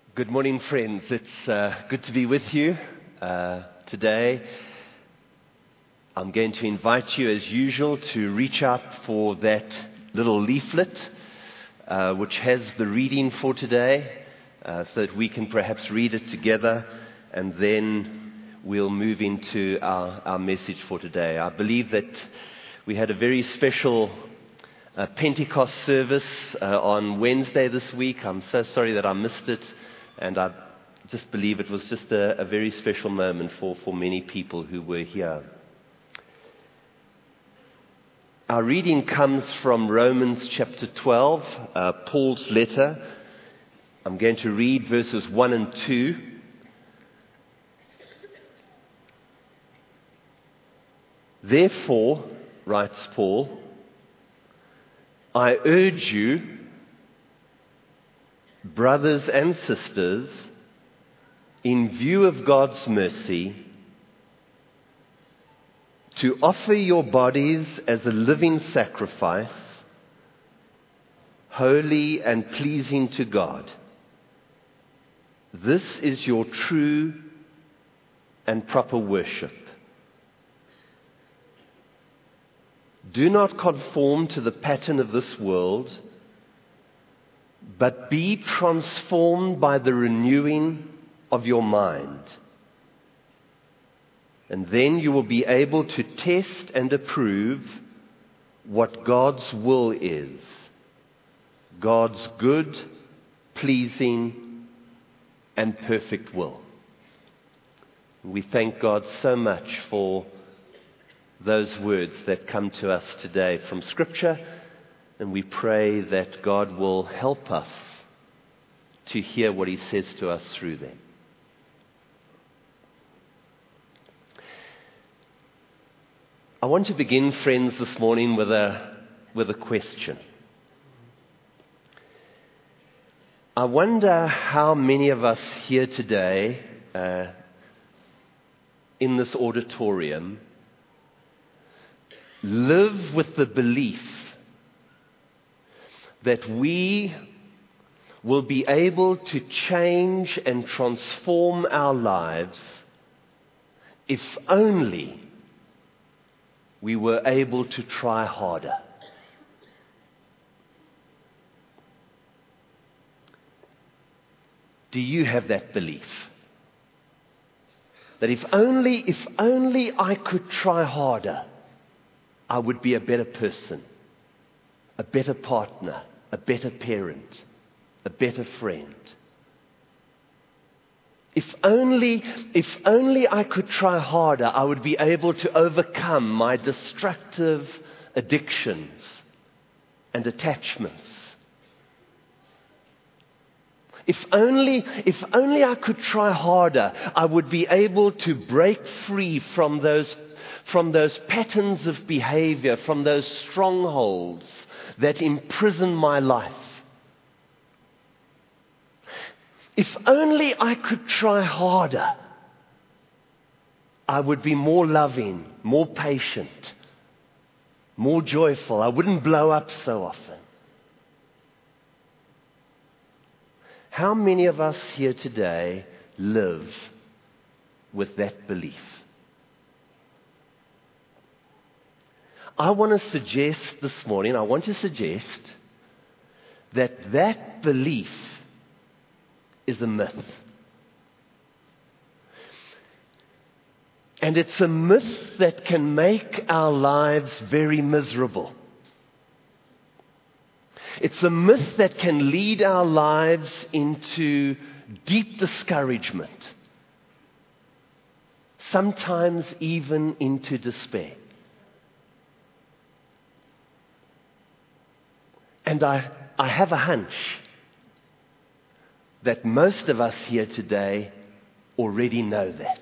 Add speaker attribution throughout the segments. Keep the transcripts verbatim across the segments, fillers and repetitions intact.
Speaker 1: Good morning, friends. It's uh, good to be with you uh, today. I'm going to invite you, as usual, to reach out for that little leaflet uh, which has the reading for today, uh, so that we can perhaps read it together, and then we'll move into our, our message for today. I believe that we had a very special uh, Pentecost service uh, on Wednesday this week. I'm so sorry that I missed it. And I just believe it was just a, a very special moment for, for many people who were here. Our reading comes from Romans chapter twelve, uh, Paul's letter. I'm going to read verses one and two. Therefore, writes Paul, I urge you, brothers and sisters, in view of God's mercy, to offer your bodies as a living sacrifice, holy and pleasing to God. This is your true and proper worship. Do not conform to the pattern of this world, but be transformed by the renewing of your mind. And then you will be able to test and approve what God's will is. God's good, pleasing, and perfect will. We thank God so much for those words that come to us today from Scripture. And we pray that God will help us to hear what He says to us through them. I want to begin, friends, this morning with a, with a question. I wonder how many of us here today, uh, in this auditorium, live with the belief that we will be able to change and transform our lives if only we were able to try harder. Do you have that belief? That if only, if only I could try harder, I would be a better person, a better partner, a better parent, a better friend. If only, if only I could try harder, I would be able to overcome my destructive addictions and attachments. If only, if only I could try harder, I would be able to break free from those, from those patterns of behavior, from those strongholds that imprison my life. If only I could try harder, I would be more loving, more patient, more joyful. I wouldn't blow up so often. How many of us here today live with that belief? I want to suggest this morning, I want to suggest that that belief is a myth. And it's a myth that can make our lives very miserable. It's a myth that can lead our lives into deep discouragement, sometimes even into despair. And I, I have a hunch that most of us here today already know that.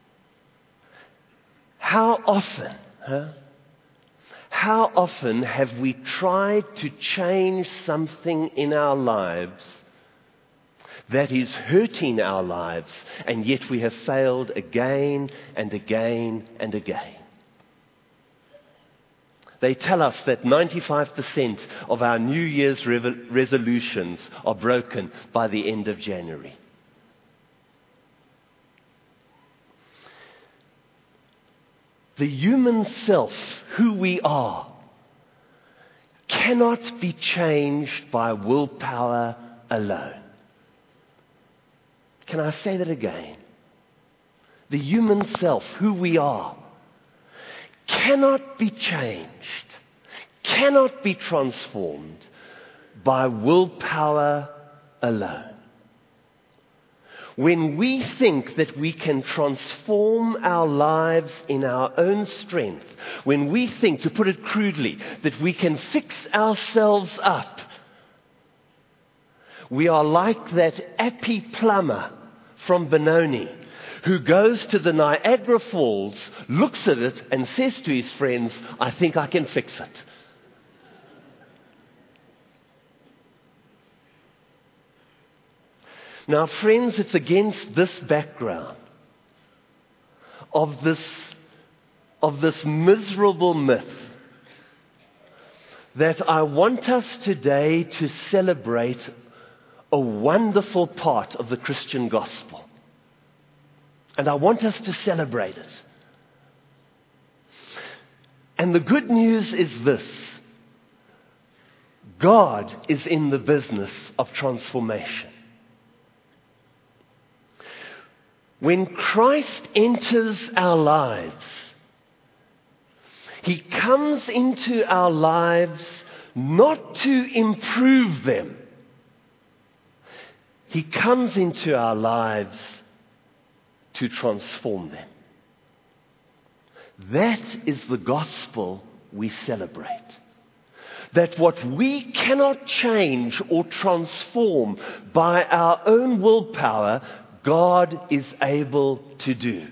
Speaker 1: How often, huh? How often have we tried to change something in our lives that is hurting our lives, and yet we have failed again and again and again? They tell us that ninety-five percent of our New Year's re- resolutions are broken by the end of January. the human self, who we are, cannot be changed by willpower alone. Can I say that again? The human self, who we are, cannot be changed, cannot be transformed by willpower alone. When we think that we can transform our lives in our own strength, when we think, to put it crudely, that we can fix ourselves up, we are like that Appy plumber from Benoni who goes to the Niagara Falls, looks at it and says to his friends, I think I can fix it. Now, friends, it's against this background of this, of this miserable myth that I want us today to celebrate a wonderful part of the Christian gospel. And I want us to celebrate it. And the good news is this: God is in the business of transformation. When Christ enters our lives, He comes into our lives not to improve them. He comes into our lives to transform them. That is the gospel we celebrate. That what we cannot change or transform by our own willpower, God is able to do.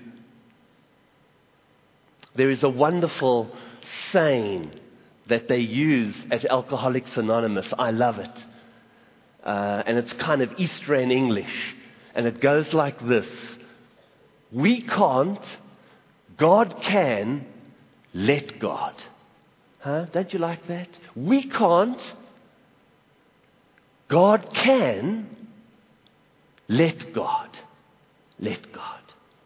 Speaker 1: There is a wonderful saying that they use at Alcoholics Anonymous. I love it. Uh, and it's kind of East Rand English. And it goes like this: we can't, God can, let God. Huh? Don't you like that? We can't, God can, let God. Let God.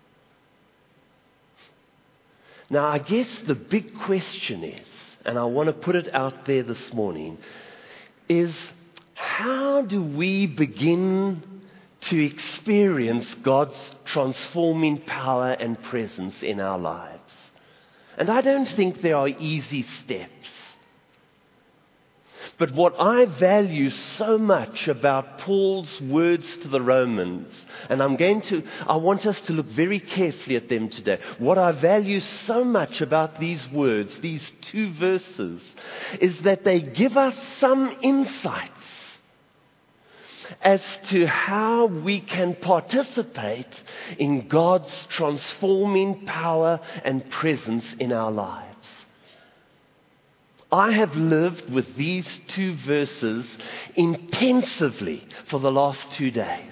Speaker 1: Now, I guess the big question is, and I want to put it out there this morning, is how do we begin to experience God's transforming power and presence in our lives? And I don't think there are easy steps. But what I value so much about Paul's words to the Romans, and I'm going to, I want us to look very carefully at them today. What I value so much about these words, these two verses, is that they give us some insights as to how we can participate in God's transforming power and presence in our lives. I have lived with these two verses intensively for the last two days.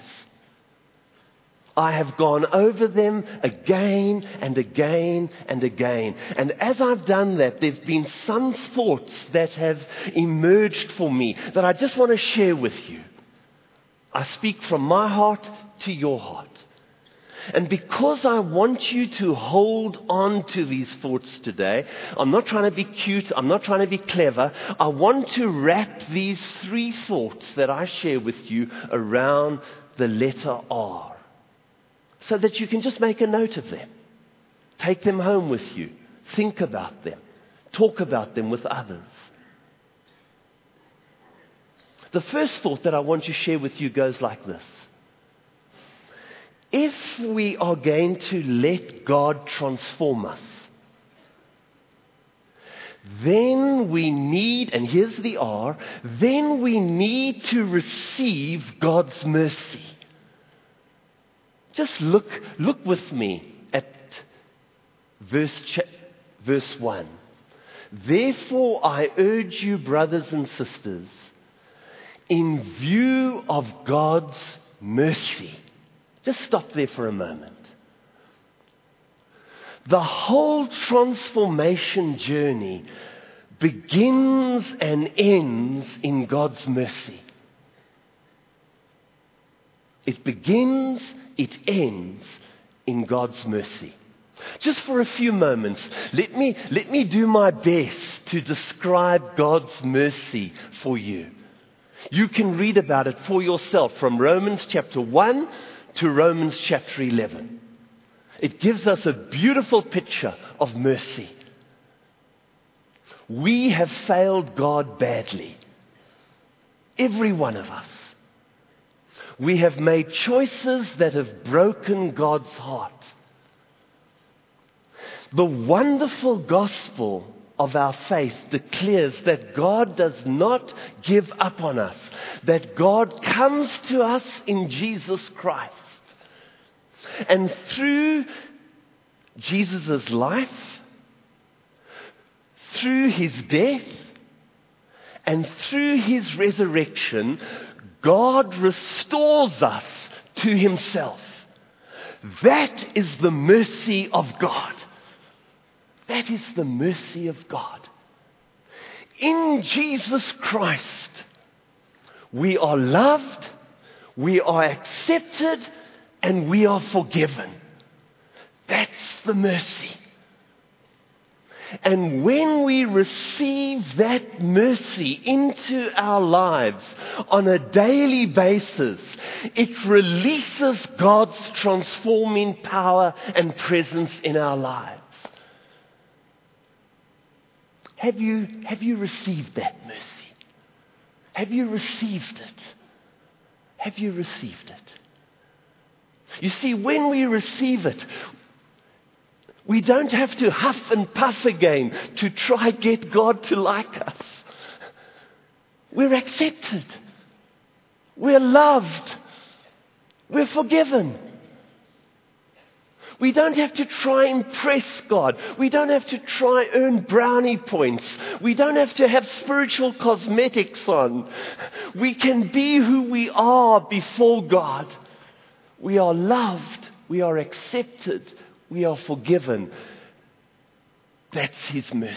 Speaker 1: I have gone over them again and again and again. And as I've done that, there have been some thoughts that have emerged for me that I just want to share with you. I speak from my heart to your heart. And because I want you to hold on to these thoughts today, I'm not trying to be cute, I'm not trying to be clever. I want to wrap these three thoughts that I share with you around the letter R, so that you can just make a note of them. Take them home with you. Think about them. Talk about them with others. The first thought that I want to share with you goes like this. If we are going to let God transform us, then we need, and here's the R, then we need to receive God's mercy. Just look, look with me at verse, verse one. Therefore I urge you, brothers and sisters, in view of God's mercy. Just stop there for a moment. The whole transformation journey begins and ends in God's mercy. It begins, it ends in God's mercy. Just for a few moments, let me, let me do my best to describe God's mercy for you. You can read about it for yourself from Romans chapter one to Romans chapter eleven. It gives us a beautiful picture of mercy. We have failed God badly. Every one of us. We have made choices that have broken God's heart. The wonderful gospel of our faith declares that God does not give up on us, that God comes to us in Jesus Christ. And through Jesus' life, through his death, and through his resurrection, God restores us to himself. That is the mercy of God. That is the mercy of God. In Jesus Christ, we are loved, we are accepted, and we are forgiven. That's the mercy. And when we receive that mercy into our lives on a daily basis, it releases God's transforming power and presence in our lives. Have you, have you received that mercy? Have you received it? Have you received it? You see, when we receive it, we don't have to huff and puff again to try get God to like us. We're accepted. We're loved. We're forgiven. We don't have to try impress God. We don't have to try earn brownie points. We don't have to have spiritual cosmetics on. We can be who we are before God. We are loved. We are accepted. We are forgiven. That's his mercy.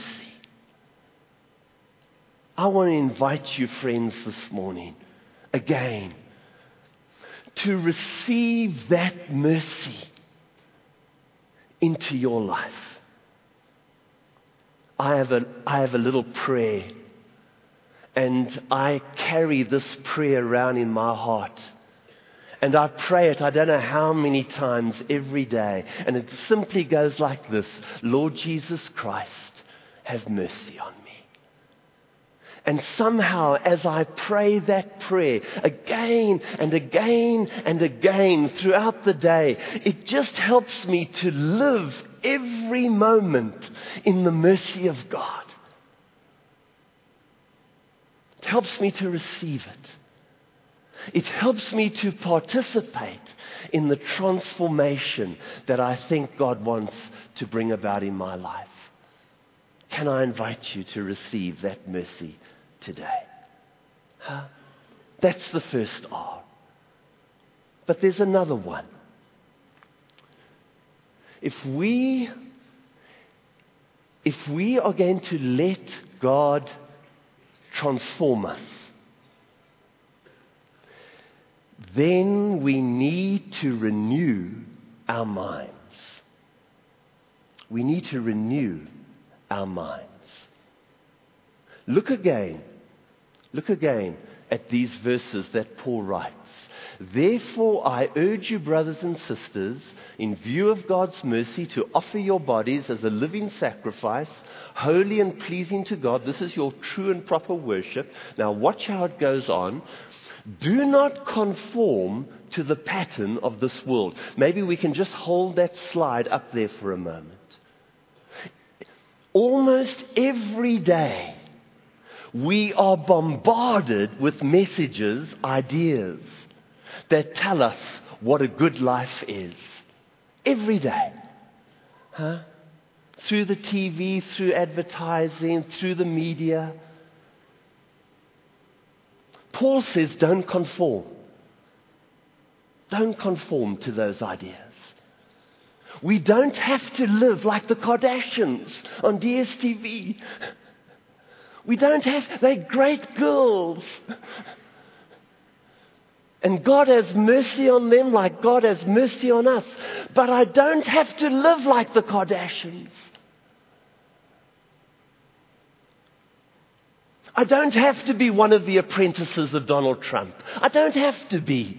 Speaker 1: I want to invite you, friends, this morning, again, to receive that mercy into your life. I have a, I have a little prayer, and I carry this prayer around in my heart. And I pray it, I don't know how many times every day. And it simply goes like this: Lord Jesus Christ, have mercy on me. And somehow, as I pray that prayer again and again and again throughout the day, it just helps me to live every moment in the mercy of God. It helps me to receive it. It helps me to participate in the transformation that I think God wants to bring about in my life. Can I invite you to receive that mercy today? Huh? That's the first R. But there's another one. If we, if we are going to let God transform us, then we need to renew our minds. We need to renew our minds. Look again, look again at these verses that Paul writes. Therefore, I urge you, brothers and sisters, in view of God's mercy, to offer your bodies as a living sacrifice, holy and pleasing to God. This is your true and proper worship. Now watch how it goes on. Do not conform to the pattern of this world. Maybe we can just hold that slide up there for a moment. Almost every day, we are bombarded with messages, ideas, that tell us what a good life is. Every day. Huh? Through the T V, through advertising, through the media. Paul says, don't conform. Don't conform to those ideas. We don't have to live like the Kardashians on D S T V. We don't have, they're great girls. And God has mercy on them like God has mercy on us. But I don't have to live like the Kardashians. I don't have to be one of the apprentices of Donald Trump. I don't have to be.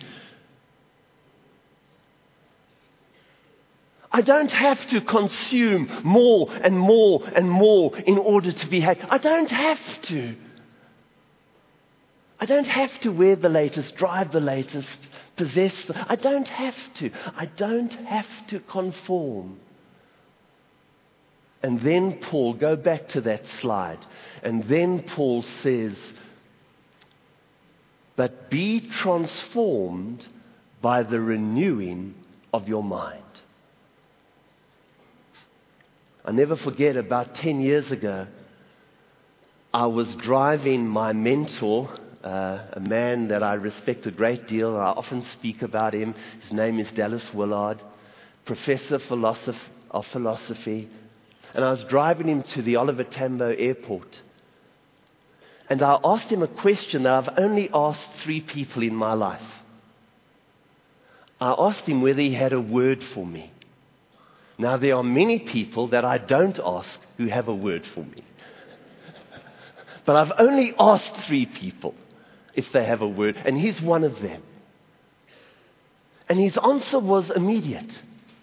Speaker 1: I don't have to consume more and more and more in order to be happy. I don't have to. I don't have to wear the latest, drive the latest, possess the... I don't have to. I don't have to conform. And then Paul, go back to that slide. And then Paul says, but be transformed by the renewing of your mind. I never forget, about ten years ago, I was driving my mentor, uh, a man that I respect a great deal. I often speak about him. His name is Dallas Willard, professor philosoph- of philosophy. And I was driving him to the Oliver Tambo airport. And I asked him a question that I've only asked three people in my life. I asked him whether he had a word for me. Now, there are many people that I don't ask who have a word for me. But I've only asked three people if they have a word, and he's one of them. And his answer was immediate.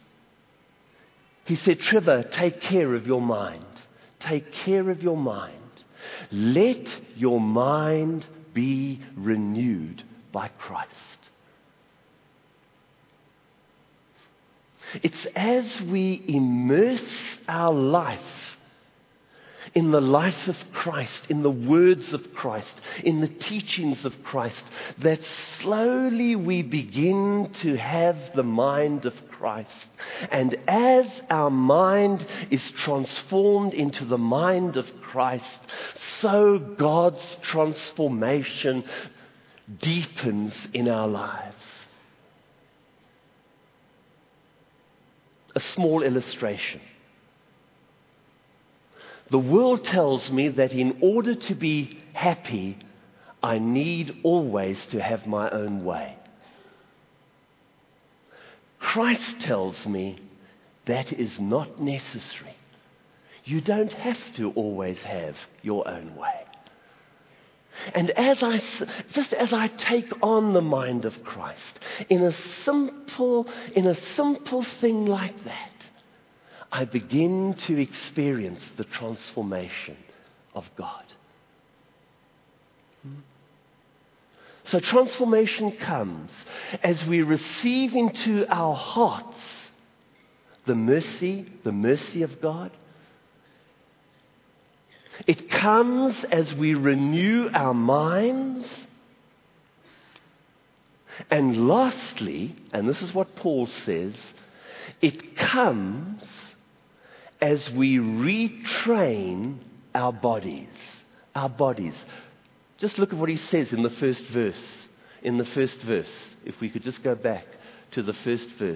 Speaker 1: He said, Trevor, take care of your mind. Take care of your mind. Let your mind be renewed by Christ. It's as we immerse our life in the life of Christ, in the words of Christ, in the teachings of Christ, that slowly we begin to have the mind of Christ. And as our mind is transformed into the mind of Christ, so God's transformation deepens in our lives. A small illustration. The world tells me that in order to be happy, I need always to have my own way. Christ tells me that is not necessary. You don't have to always have your own way. And as I, just as I take on the mind of Christ, in a simple, in a simple thing like that, I begin to experience the transformation of God. So transformation comes as we receive into our hearts the mercy, the mercy of God. It comes as we renew our minds. And lastly, and this is what Paul says, it comes as we retrain our bodies. Our bodies. Just look at what he says in the first verse. In the first verse, if we could just go back to the first verse.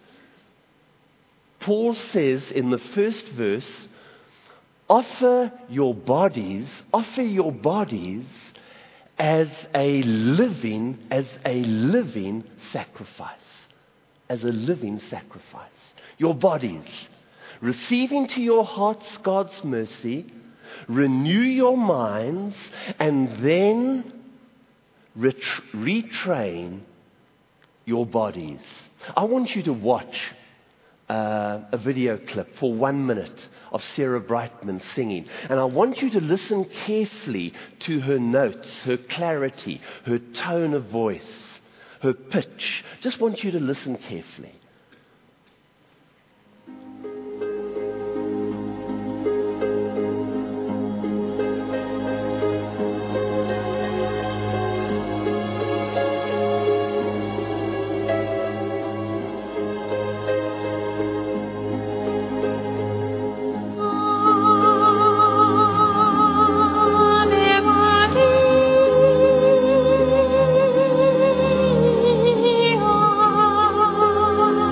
Speaker 1: Paul says in the first verse, Offer your bodies, offer your bodies as a living, as a living sacrifice. As a living sacrifice. Your bodies. Receive into your hearts God's mercy, renew your minds, and then ret- retrain your bodies. I want you to watch uh, a video clip for one minute of Sarah Brightman singing. And I want you to listen carefully to her notes, her clarity, her tone of voice, her pitch. Just want you to listen carefully.
Speaker 2: Oh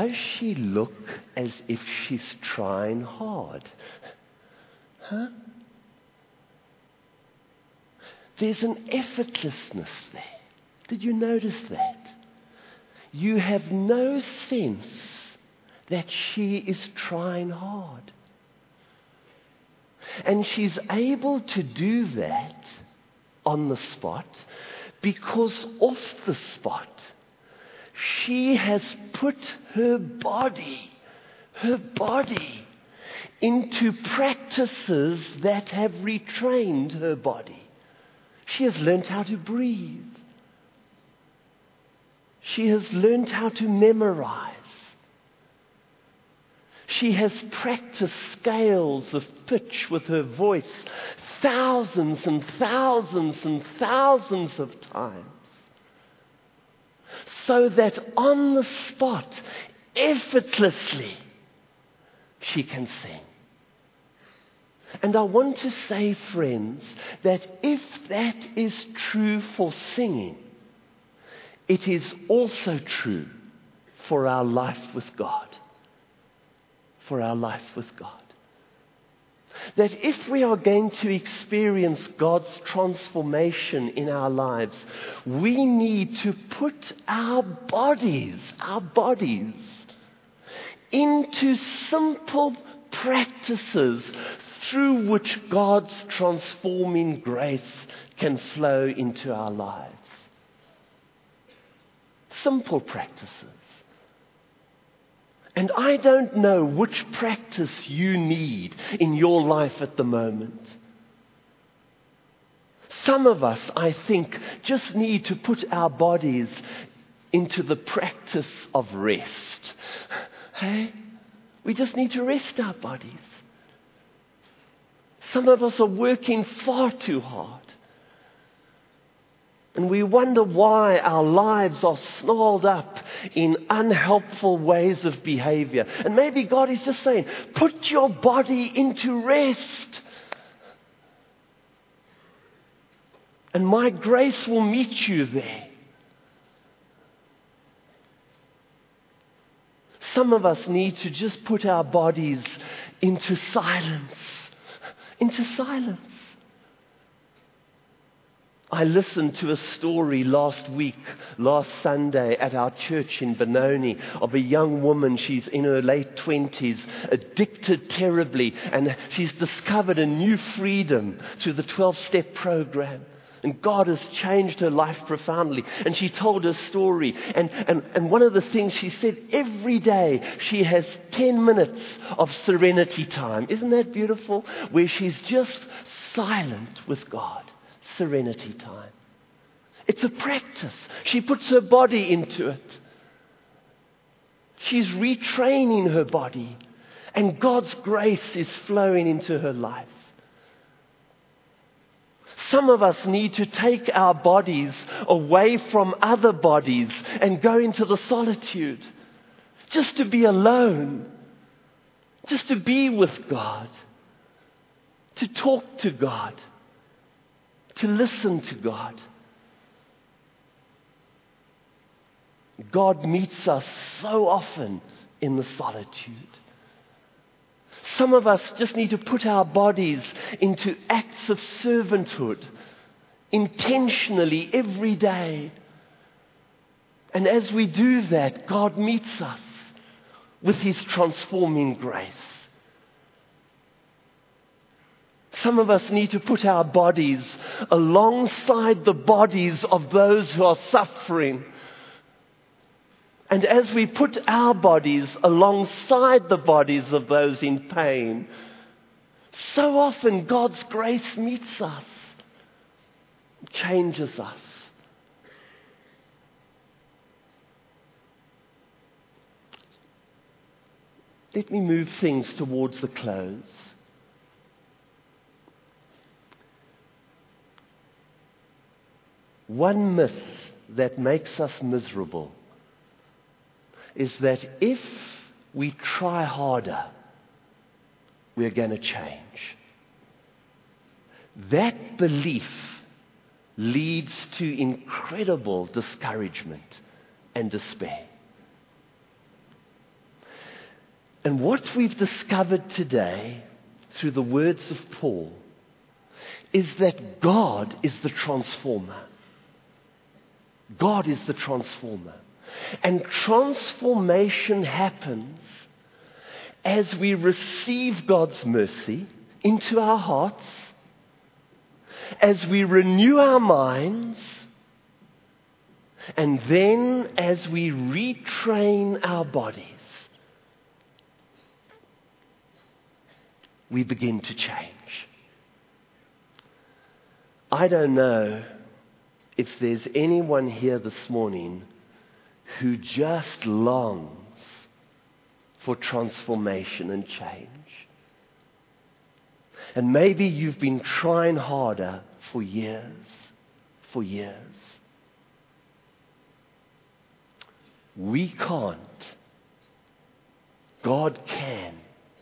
Speaker 1: does she look as if she's trying hard? Huh? There's an effortlessness there. Did you notice that? You have no sense that she is trying hard. And she's able to do that on the spot because off the spot, she has put her body, her body, into practices that have retrained her body. She has learned how to breathe. She has learned how to memorize. She has practiced scales of pitch with her voice thousands and thousands and thousands of times, so that on the spot, effortlessly, she can sing. And I want to say, friends, that if that is true for singing, it is also true for our life with God. For our life with God. That if we are going to experience God's transformation in our lives, we need to put our bodies, our bodies, into simple practices through which God's transforming grace can flow into our lives. Simple practices. And I don't know which practice you need in your life at the moment. Some of us, I think, just need to put our bodies into the practice of rest. Hey? We just need to rest our bodies. Some of us are working far too hard. And we wonder why our lives are snarled up in unhelpful ways of behavior. And maybe God is just saying, put your body into rest. And my grace will meet you there. Some of us need to just put our bodies into silence. Into silence. I listened to a story last week, last Sunday at our church in Benoni of a young woman. She's in her late twenties, addicted terribly, and she's discovered a new freedom through the twelve-step program. And God has changed her life profoundly. And she told her story. And, and, and one of the things she said, every day she has ten minutes of serenity time. Isn't that beautiful? Where she's just silent with God. Serenity time. It's a practice. She puts her body into it. She's retraining her body. And God's grace is flowing into her life. Some of us need to take our bodies away from other bodies and go into the solitude. Just to be alone. Just to be with God. To talk to God. To listen to God. God meets us so often in the solitude. Some of us just need to put our bodies into acts of servanthood intentionally every day. And as we do that, God meets us with His transforming grace. Some of us need to put our bodies alongside the bodies of those who are suffering. And as we put our bodies alongside the bodies of those in pain, so often God's grace meets us, changes us. Let me move things towards the close. One myth that makes us miserable is that if we try harder, we're going to change. That belief leads to incredible discouragement and despair. And what we've discovered today through the words of Paul is that God is the transformer. God is the transformer. And transformation happens as we receive God's mercy into our hearts, as we renew our minds, and then as we retrain our bodies, we begin to change. I don't know if there's anyone here this morning who just longs for transformation and change. And maybe you've been trying harder for years, for years. We can't. God can.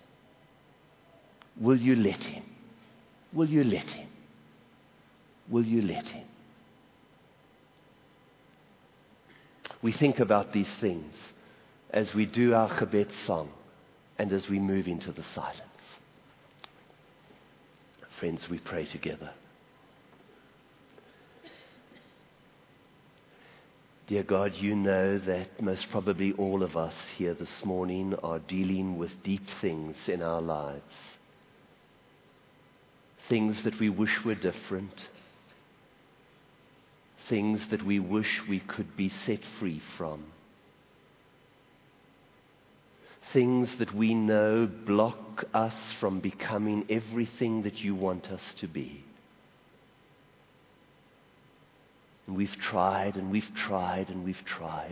Speaker 1: Will you let Him? Will you let Him? Will you let Him? We think about these things as we do our Chabad song and as we move into the silence. Friends, we pray together. Dear God, you know that most probably all of us here this morning are dealing with deep things in our lives. Things that we wish were different. Things that we wish we could be set free from. Things that we know block us from becoming everything that you want us to be. And we've tried and we've tried and we've tried.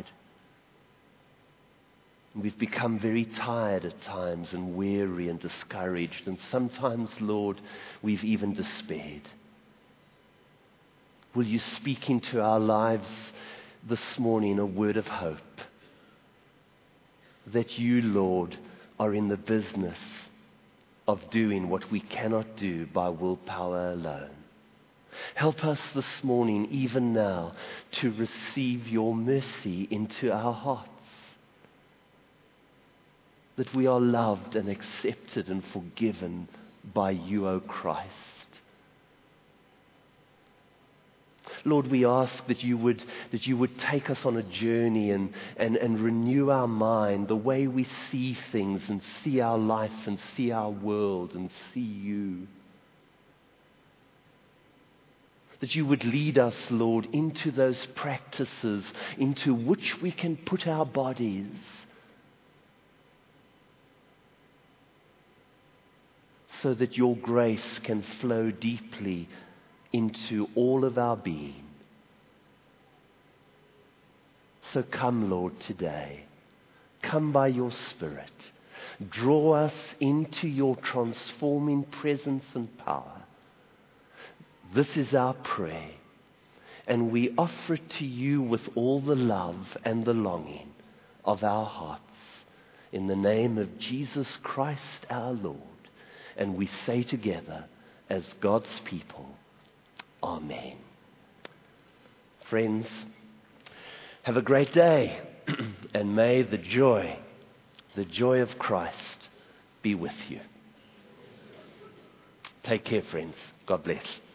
Speaker 1: And we've become very tired at times and weary and discouraged. And sometimes, Lord, we've even despaired. Will you speak into our lives this morning a word of hope? That you, Lord, are in the business of doing what we cannot do by willpower alone. Help us this morning, even now, to receive your mercy into our hearts. That we are loved and accepted and forgiven by you, O Christ. Lord, we ask that you would that you would take us on a journey and, and, and renew our mind, the way we see things and see our life and see our world and see you. That you would lead us, Lord, into those practices into which we can put our bodies. So that your grace can flow deeply into all of our being. So come, Lord, today. Come by your Spirit. Draw us into your transforming presence and power. This is our prayer. And we offer it to you with all the love and the longing of our hearts. In the name of Jesus Christ our Lord. And we say together as God's people, Amen. Friends, have a great day, and may the joy, the joy of Christ be with you. Take care, friends. God bless.